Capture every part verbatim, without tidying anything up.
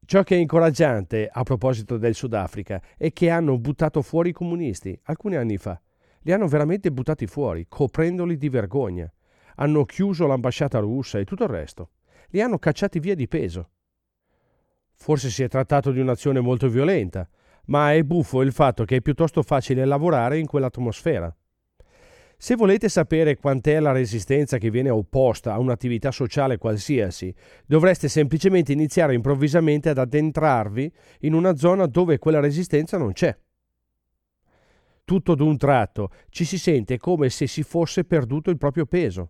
Ciò che è incoraggiante a proposito del Sudafrica è che hanno buttato fuori i comunisti alcuni anni fa. Li hanno veramente buttati fuori, coprendoli di vergogna. Hanno chiuso l'ambasciata russa e tutto il resto. Li hanno cacciati via di peso. Forse si è trattato di un'azione molto violenta, ma è buffo il fatto che è piuttosto facile lavorare in quell'atmosfera. Se volete sapere quant'è la resistenza che viene opposta a un'attività sociale qualsiasi, dovreste semplicemente iniziare improvvisamente ad addentrarvi in una zona dove quella resistenza non c'è. Tutto d'un tratto ci si sente come se si fosse perduto il proprio peso.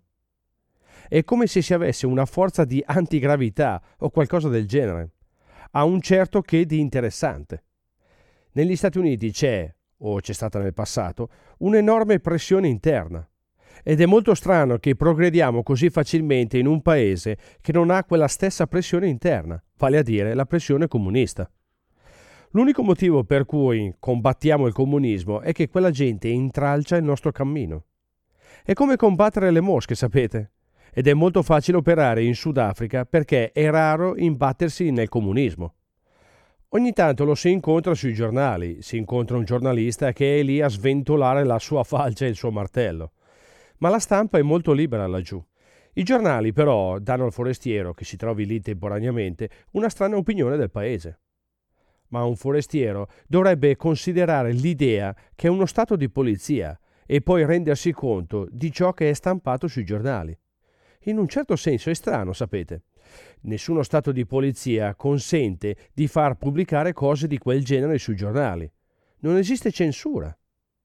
È come se si avesse una forza di antigravità o qualcosa del genere. Ha un certo che di interessante. Negli Stati Uniti c'è, o c'è stata nel passato, un'enorme pressione interna. Ed è molto strano che progrediamo così facilmente in un paese che non ha quella stessa pressione interna, vale a dire la pressione comunista. L'unico motivo per cui combattiamo il comunismo è che quella gente intralcia il nostro cammino. È come combattere le mosche, sapete? Ed è molto facile operare in Sudafrica perché è raro imbattersi nel comunismo. Ogni tanto lo si incontra sui giornali, si incontra un giornalista che è lì a sventolare la sua falce e il suo martello. Ma la stampa è molto libera laggiù. I giornali però danno al forestiero, che si trovi lì temporaneamente, una strana opinione del paese. Ma un forestiero dovrebbe considerare l'idea che è uno stato di polizia e poi rendersi conto di ciò che è stampato sui giornali. In un certo senso è strano, sapete. Nessuno stato di polizia consente di far pubblicare cose di quel genere sui giornali. Non esiste censura.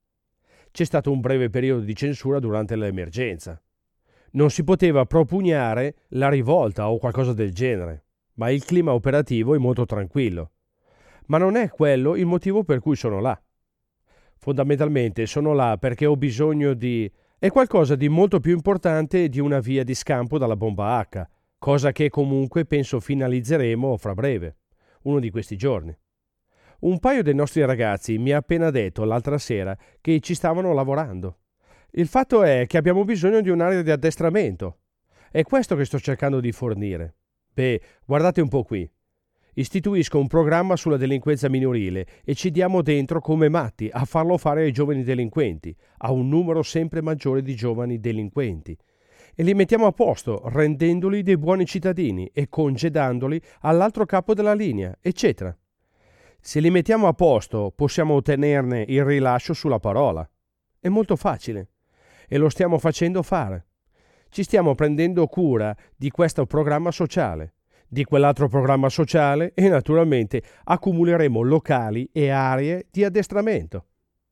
C'è stato un breve periodo di censura durante l'emergenza. Non si poteva propugnare la rivolta o qualcosa del genere, ma il clima operativo è molto tranquillo. Ma non è quello il motivo per cui sono là. Fondamentalmente sono là perché ho bisogno di... è qualcosa di molto più importante di una via di scampo dalla bomba H, cosa che comunque penso finalizzeremo fra breve, uno di questi giorni. Un paio dei nostri ragazzi mi ha appena detto l'altra sera che ci stavano lavorando. Il fatto è che abbiamo bisogno di un'area di addestramento. È questo che sto cercando di fornire. Beh, guardate un po' qui. Istituisco un programma sulla delinquenza minorile e ci diamo dentro come matti a farlo fare ai giovani delinquenti, a un numero sempre maggiore di giovani delinquenti. E li mettiamo a posto, rendendoli dei buoni cittadini e congedandoli all'altro capo della linea, eccetera. Se li mettiamo a posto, possiamo ottenerne il rilascio sulla parola. È molto facile. E lo stiamo facendo fare. Ci stiamo prendendo cura di questo programma sociale, di quell'altro programma sociale e naturalmente accumuleremo locali e aree di addestramento.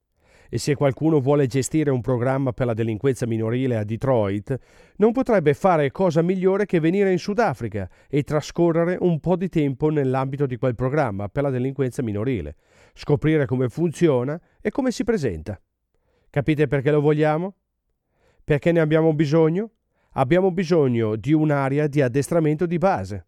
E se qualcuno vuole gestire un programma per la delinquenza minorile a Detroit, non potrebbe fare cosa migliore che venire in Sudafrica e trascorrere un po' di tempo nell'ambito di quel programma per la delinquenza minorile, scoprire come funziona e come si presenta. Capite perché lo vogliamo? Perché ne abbiamo bisogno? Abbiamo bisogno di un'area di addestramento di base.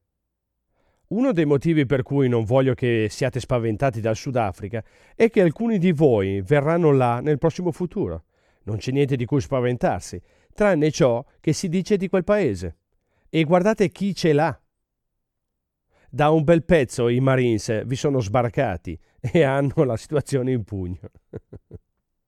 Uno dei motivi per cui non voglio che siate spaventati dal Sudafrica è che alcuni di voi verranno là nel prossimo futuro. Non c'è niente di cui spaventarsi, tranne ciò che si dice di quel paese. E guardate chi c'è là. Da un bel pezzo i Marines vi sono sbarcati e hanno la situazione in pugno.